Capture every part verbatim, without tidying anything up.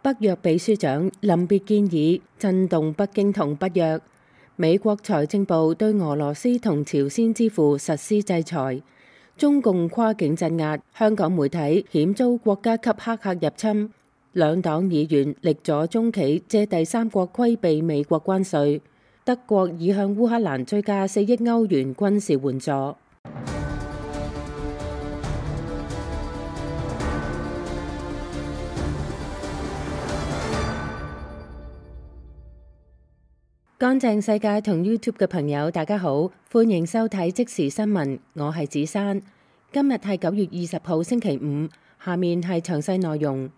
北約秘書長臨別建議震動北京同北約。美國財政部對俄羅斯同朝鮮之父實施制裁。中共跨境鎮壓，香港媒體險遭國家級黑客入侵。兩黨議員力阻中企借第三國規避美國關稅。德國已向烏克蘭追加四億歐元軍事援助。乾淨世界同 YouTube 嘅朋友，大家好，歡迎收睇即時新聞，我係子珊。今日係九月二十號星期五，下面係詳細內容。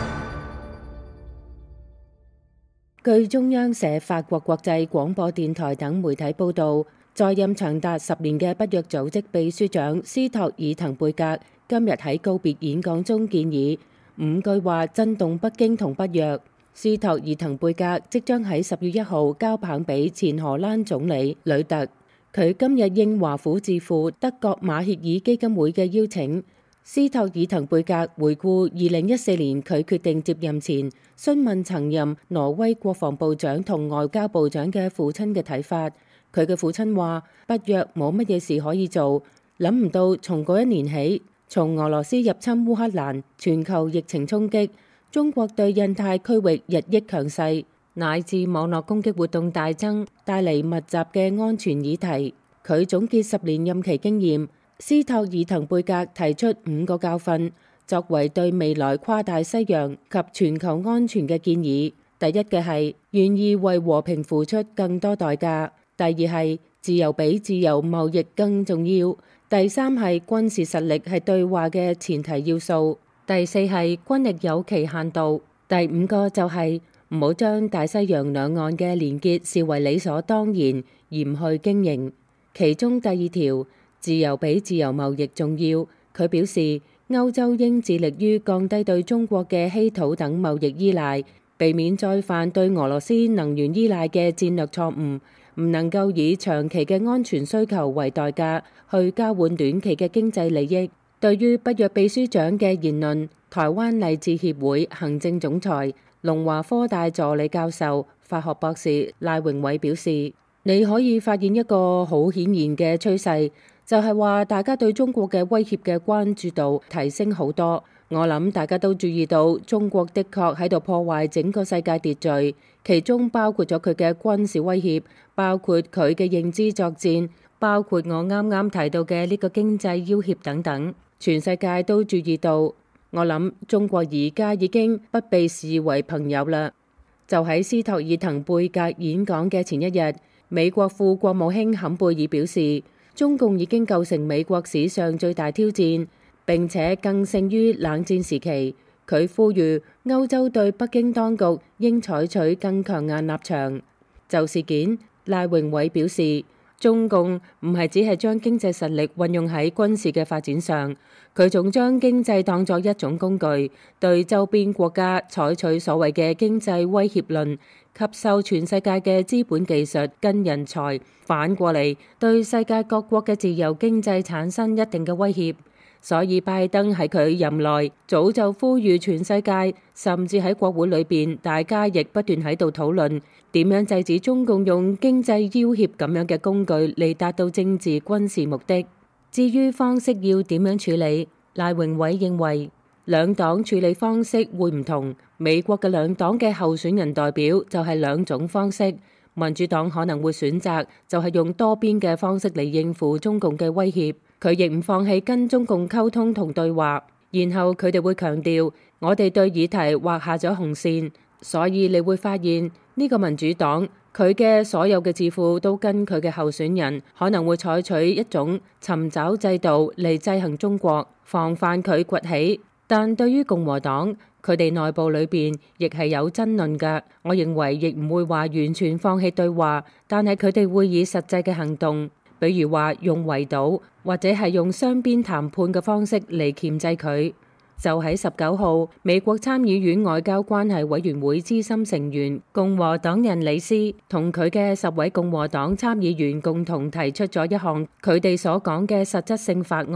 據中央社、法國國際廣播電台等媒體報道，在任長達十年嘅北約組織秘書長斯托爾滕貝格今日喺告別演講中建議五句話震動北京同北約。斯托爾滕貝格即將喺十月一號交棒俾前荷蘭總理呂特。佢今日應華府智庫德國馬歇爾基金會嘅邀請，斯托爾滕貝格回顧二零一四年佢決定接任前詢問曾任挪威國防部長同外交部長嘅父親嘅睇法。佢嘅父親話：北約冇乜嘢事可以做，諗唔到從嗰一年起，從俄羅斯入侵烏克蘭、全球疫情衝擊、中國對印太區域日益強勢，乃至網絡攻擊活動大增，帶嚟密集嘅安全議題。佢總結十年任期經驗，斯托爾滕貝格提出五個教訓，作為對未來跨大西洋及全球安全嘅建議。第一嘅係願意為和平付出更多代價；第二係自由比自由貿易更重要；第三係軍事實力係對話嘅前提要素。第四係軍力有其限度，第五個就係唔好將大西洋兩岸嘅連結視為理所當然而唔去經營。其中第二條，自由比自由貿易重要。佢表示，歐洲應致力於降低對中國嘅稀土等貿易依賴，避免再犯對俄羅斯能源依賴嘅戰略錯誤，唔能夠以長期嘅安全需求為代價去交換短期嘅經濟利益。對於北約秘書長嘅言論，台灣勵志協會行政總裁、龍華科大助理教授、法學博士賴榮偉表示，你可以發現一個好顯然嘅趨勢，就係話大家對中國嘅威脅嘅關注度提升好多。我諗大家都注意到，中國的確喺度破壞整個世界秩序，其中包括咗佢嘅軍事威脅，包括佢嘅認知作戰，包括我啱啱提到嘅呢個經濟要挾等等。全世界都注意到，我諗中國而家已經不被視為朋友啦。就喺斯托爾滕貝格演講嘅前一日，美國副國務卿坎貝爾表示，中共已經構成美國史上最大挑戰，並且更勝於冷戰時期。佢呼籲歐洲對北京當局應採取更強硬立場。就事件，賴榮偉表示，中共唔係只係將經濟實力運用喺軍事嘅發展上，佢仲將經濟當作一種工具，對周邊國家採取所謂嘅經濟威脅論，吸收全世界嘅資本技術跟人才，反過嚟對世界各國嘅自由經濟產生一定嘅威脅。所以拜登喺佢任內早就呼籲全世界，甚至喺國會裏邊，大家亦不斷喺度討論點樣制止中共用經濟要挾咁樣嘅工具嚟達到政治軍事目的。至於方式要點樣處理，賴榮偉認為兩黨處理方式會唔同。美國嘅兩黨嘅候選人代表就係兩種方式，民主黨可能會選擇就係用多邊嘅方式嚟應付中共嘅威脅。佢亦唔放棄跟中共溝通同對話，然後佢哋會強調我哋對議題劃下咗紅線，所以你會發現呢個民主黨佢嘅所有嘅智庫都跟佢嘅候選人可能會採取一種尋找制度嚟制衡中國，防範佢崛起。但對於共和黨，佢哋內部裏邊亦係有爭論㗎。我認為亦唔會話完全放棄對話，但係佢哋會以實際嘅行動，比如話用圍堵或者係用雙邊談判嘅方式嚟鉗制佢。就喺十九號，美國參議院外交關係委員會資深成員共和黨人李斯同佢嘅十位共和黨參議員共同提出咗一項佢哋所講嘅實質性法案，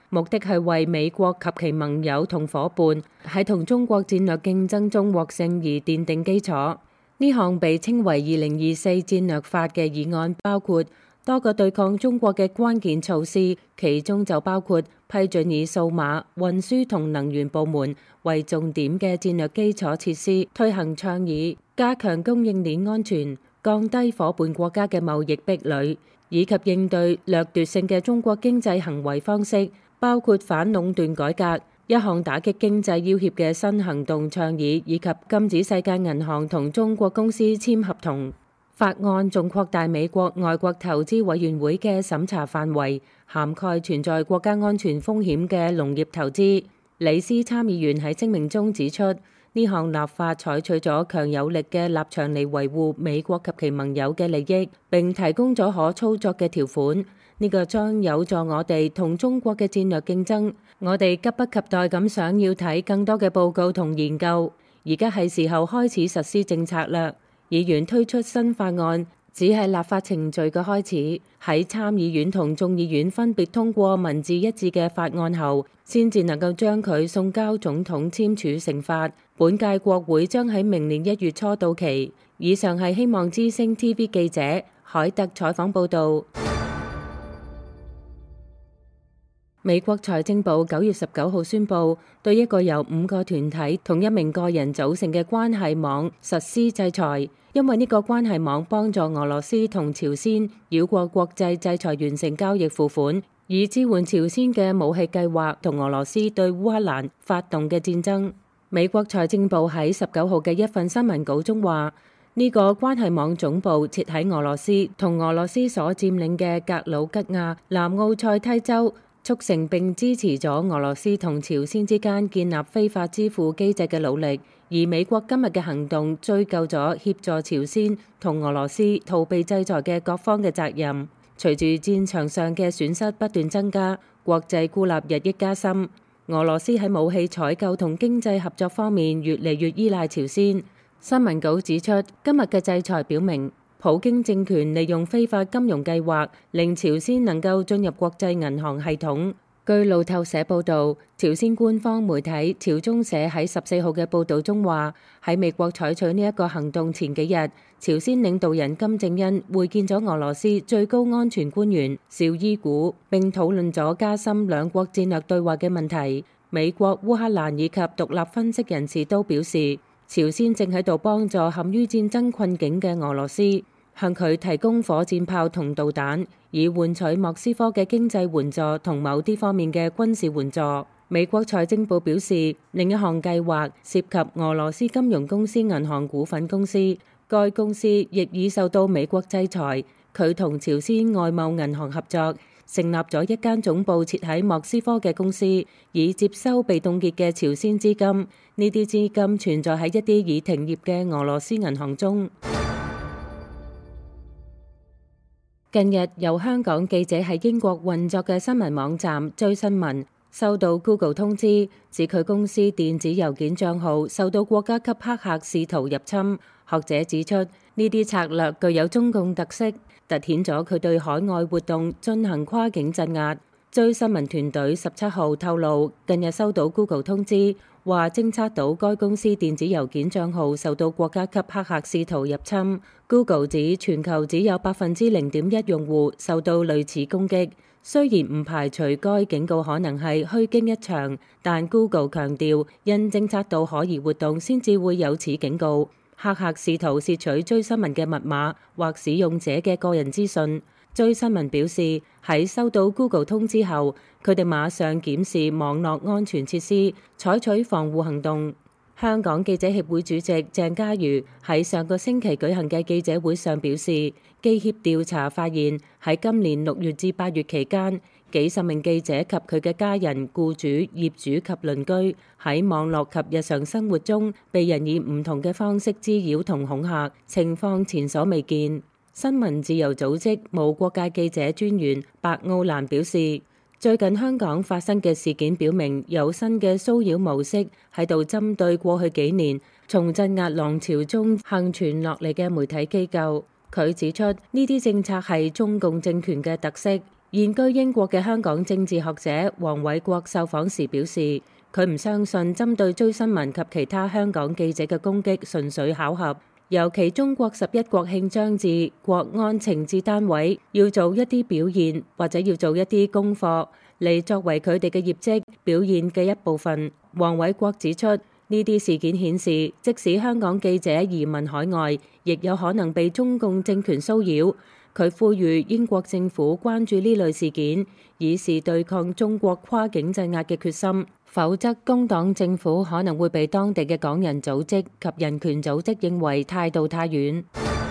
目的係為美國及其盟友同夥伴喺同中國戰略競爭中獲勝而奠定基礎。呢項被稱為二零二四戰略法嘅議案包括多個對抗中國嘅關鍵措施，其中就包括批准以數碼、運輸同能源部門為重點嘅戰略基礎設施推行倡議，加強供應鏈安全，降低伙伴國家嘅貿易壁壘，以及應對掠奪性嘅中國經濟行為方式，包括反壟斷改革、一項打擊經濟要挾嘅新行動倡議，以及禁止世界銀行同中國公司簽合同。法案仲擴大美國外國投資委員會嘅審查範圍，涵蓋存在國家安全風險嘅農業投資。李斯參議員喺聲明中指出，呢項立法採取咗強有力嘅立場嚟維護美國及其盟友嘅利益，並提供咗可操作嘅條款。呢個將有助我哋同中國嘅戰略競爭。我哋急不及待咁想要睇更多嘅報告同研究。而家係時候開始實施政策啦。議員推出新法案只係立法程序嘅開始，喺參議院同眾議院分別通過文字一致嘅法案後，先至能夠將佢送交總統簽署成法。本屆國會將喺明年一月初到期。以上係希望之聲 T V 記者凱特採訪報導。美國財政部九月十九號宣布，對一個由五個團體同一名個人組成嘅關係網實施制裁，因為呢個關係網幫助俄羅斯同朝鮮繞過國際制裁完成交易付款，以支援朝鮮嘅武器計劃同俄羅斯對烏克蘭發動嘅戰爭。美國財政部喺十九號嘅一份新聞稿中話，呢個關係網總部設喺俄羅斯同俄羅斯所佔領嘅格魯吉亞南奧塞梯州，促成並支持咗俄羅斯同朝鮮之間建立非法支付機制嘅努力，而美國今日嘅行動追究咗協助朝鮮同俄羅斯逃避制裁嘅各方嘅責任。隨住戰場上嘅損失不斷增加，國際孤立日益加深，俄羅斯喺武器採購同經濟合作方面越嚟越依賴朝鮮。新聞稿指出，今日嘅制裁表明，普京政權利用非法金融計劃，令朝鮮能夠進入國際銀行系統。據路透社報導，朝鮮官方媒體朝中社喺十四號嘅報導中話，喺美國採取呢一個行動前幾日，朝鮮領導人金正恩會見咗俄羅斯最高安全官員紹伊古，並討論咗加深兩國戰略對話嘅問題。美國、烏克蘭以及獨立分析人士都表示，朝鮮正喺度幫助陷於戰爭困境嘅俄羅斯，向佢提供火箭炮同導彈，以換取莫斯科嘅經濟援助同某啲方面嘅軍事援助。美國財政部表示，另一項計劃涉及俄羅斯金融公司銀行股份公司，該公司亦已受到美國制裁。佢同朝鮮外貿銀行合作，成立咗一間總部設喺莫斯科嘅公司，以接收被凍結嘅朝鮮資金。呢啲資金存在喺一啲已停業嘅俄羅斯銀行中。近日，由香港記者喺英國運作嘅新聞網站追新聞收到 Google 通知，指佢公司電子郵件帳號受到國家級黑客試圖入侵。學者指出，呢啲策略具有中共特色，凸顯咗佢對海外活動進行跨境鎮壓。追新聞團隊十七號透露，近日收到 Google 通知，話偵測到該公司電子郵件帳號受到國家級黑客試圖入侵。Google 指全球只有百分之零點一用戶受到類似攻擊，雖然唔排除該警告可能係虛驚一場，但 Google 強調，因偵測到可疑活動先至會有此警告。黑客試圖竊取追新聞嘅密碼或使用者嘅個人資訊。追新聞表示，喺收到 Google 通知後，佢哋馬上檢視網絡安全設施，採取防護行動。香港記者協會主席鄭家瑜喺上個星期舉行嘅記者會上表示，記協調查發現喺今年六月至八月期間，幾十名記者及佢嘅家人、僱主、業主及鄰居喺網絡及日常生活中被人以唔同嘅方式滋擾同恐嚇，情況前所未見。新聞自由組織無國界記者專員白奧蘭表示，最近香港發生嘅事件表明，有新嘅騷擾模式喺度針對過去幾年從鎮壓浪潮中幸存落嚟嘅媒體機構。佢指出，呢啲政策係中共政權嘅特色， 現居英國嘅香港政治學者黃偉國受訪時表示，佢唔相信針對追新聞及其他香港記者嘅攻擊純粹巧合，尤其中國十一國慶將至，國安情治單位要做一啲表現或者要做一啲功課嚟作為佢哋嘅業績表現嘅一部分。黃偉國指出，呢啲事件顯示，即使香港記者移民海外，亦有可能被中共政權騷擾。佢呼籲英國政府關注呢類事件，以示對抗中國跨境鎮壓嘅決心，否則工黨政府可能會被當地嘅港人組織及人權組織認為態度太軟。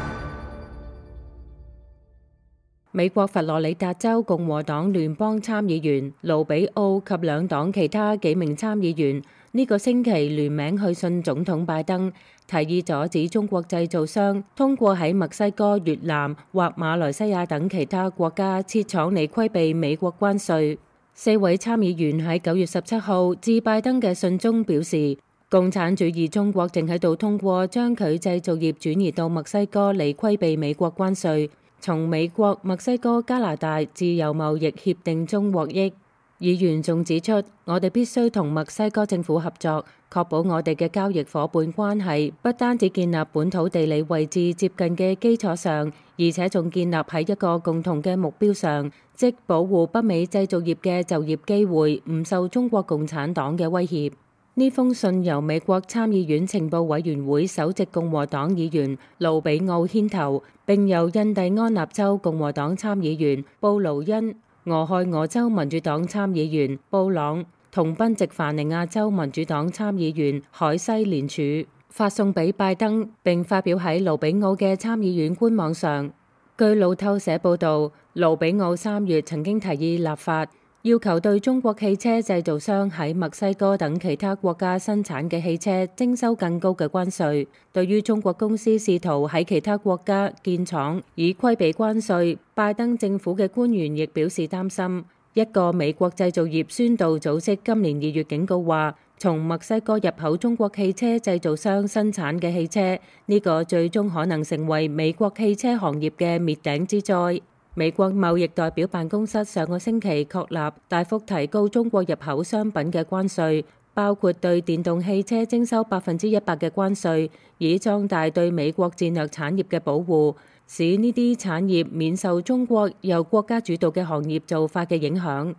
美國佛羅里達州共和黨聯邦參議員盧比奧及兩黨其他幾名參議員呢個星期聯名去信總統拜登，提議阻止中國製造商通過喺墨西哥、越南或馬來西亞等其他國家設廠嚟規避美國關稅。四位參議員喺九月十七號致拜登嘅信中表示，共產主義中國正喺度通過將佢製造業轉移到墨西哥嚟規避美國關稅，從美國、墨西哥、加拿大自由貿易協定中獲益。議員仲指出，我哋必須同墨西哥政府合作，確保我哋嘅交易夥伴關係不單止建立本土地理位置接近嘅基礎上，而且仲建立喺一個共同嘅目標上，即保護北美製造業嘅就業機會唔受中國共產黨嘅威脅。呢封信由美國參議院情報委員會首席共和黨議員盧比奧牽頭，並由印第安納州共和黨參議員布勞恩、俄亥俄州民主黨參議員布朗同賓夕凡尼亞州民主黨參議員海西聯署，發送俾拜登，並發表喺盧比奧嘅參議院官網上。據路透社報導，盧比奧三月曾經提議立法，要求對中國汽車製造商喺墨西哥等其他國家生產嘅汽車徵收更高嘅關稅。對於中國公司試圖喺其他國家建廠以規避關稅，拜登政府嘅官員亦表示擔心。一個美國製造業宣導組織今年二月警告話，從墨西哥入口中國汽車製造商生產嘅汽車，呢個最終可能成為美國汽車行業嘅滅頂之災。美國貿易代表辦公室上個星期確立大幅提高中國入口商品嘅關稅，包括對電動汽車徵收百分之一百嘅關稅，以壯大對美國戰略產業嘅保護，使呢啲產業免受中國由國家主導嘅行業做法嘅影響。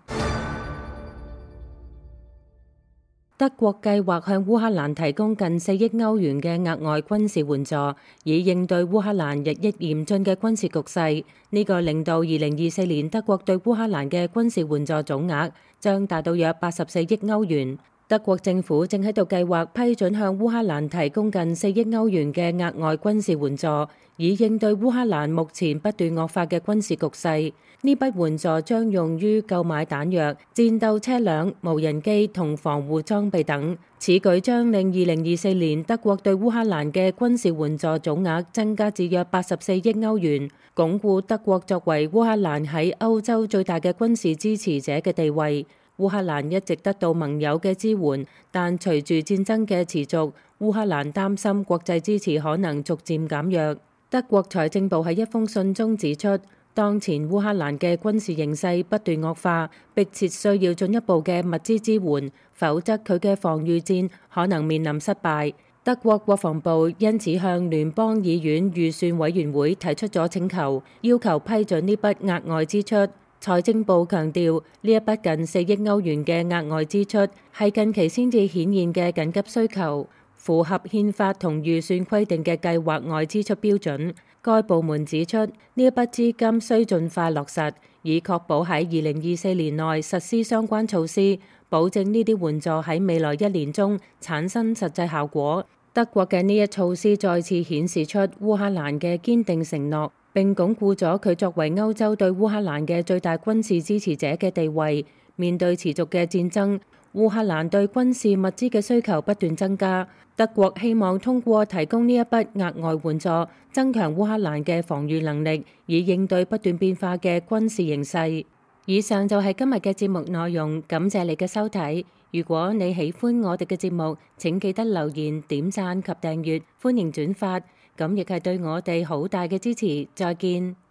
德國計劃向烏克蘭提供近四億歐元嘅額外軍事援助，以應對烏克蘭日益嚴峻嘅軍事局勢。呢個令到二零二四年德國對烏克蘭嘅軍事援助總額將達到約八十四億歐元。德國政府正喺度計劃批准向烏克蘭提供近四億歐元嘅額外軍事援助，以應對烏克蘭目前不斷惡化嘅軍事局勢。呢筆援助將用於購買彈藥、戰鬥車輛、無人機同防護裝備等。此舉將令二零二四年德國對烏克蘭嘅軍事援助總額增加至約八十四億歐元，鞏固德國作為烏克蘭喺歐洲最大嘅軍事支持者嘅地位。烏克蘭一直得到盟友嘅支援，但隨住戰爭嘅持續，烏克蘭擔心國際支持可能逐漸減弱。德國財政部喺一封信中指出，當前烏克蘭嘅軍事形勢不斷惡化，迫切需要進一步嘅物資支援，否則佢嘅防禦戰可能面臨失敗。德國國防部因此向聯邦議院預算委員會提出咗請求，要求批准呢筆額外支出。財政部強調，呢一筆近四億歐元嘅額外支出係近期先至顯現嘅緊急需求，符合憲法同預算規定嘅計劃外支出標準。該部門指出，呢一筆資金需盡快落實，以確保喺二零二四年內實施相關措施，保證呢啲援助喺未來一年中產生實際效果。德國嘅呢一措施再次顯示出烏克蘭嘅堅定承諾，並鞏固咗佢作為歐洲對烏克蘭嘅最大軍事支持者嘅地位。面對持續嘅戰爭，烏克蘭對軍事物資嘅需求不斷增加。德國希望通過提供呢一筆額外援助，增強烏克蘭嘅防禦能力，以應對不斷變化嘅軍事形勢。以上就係今日嘅節目內容，感謝你嘅收睇。如果你喜歡我哋嘅節目，請記得留言、點讚及訂閱，歡迎轉發，咁亦係對我哋好大嘅支持。再見。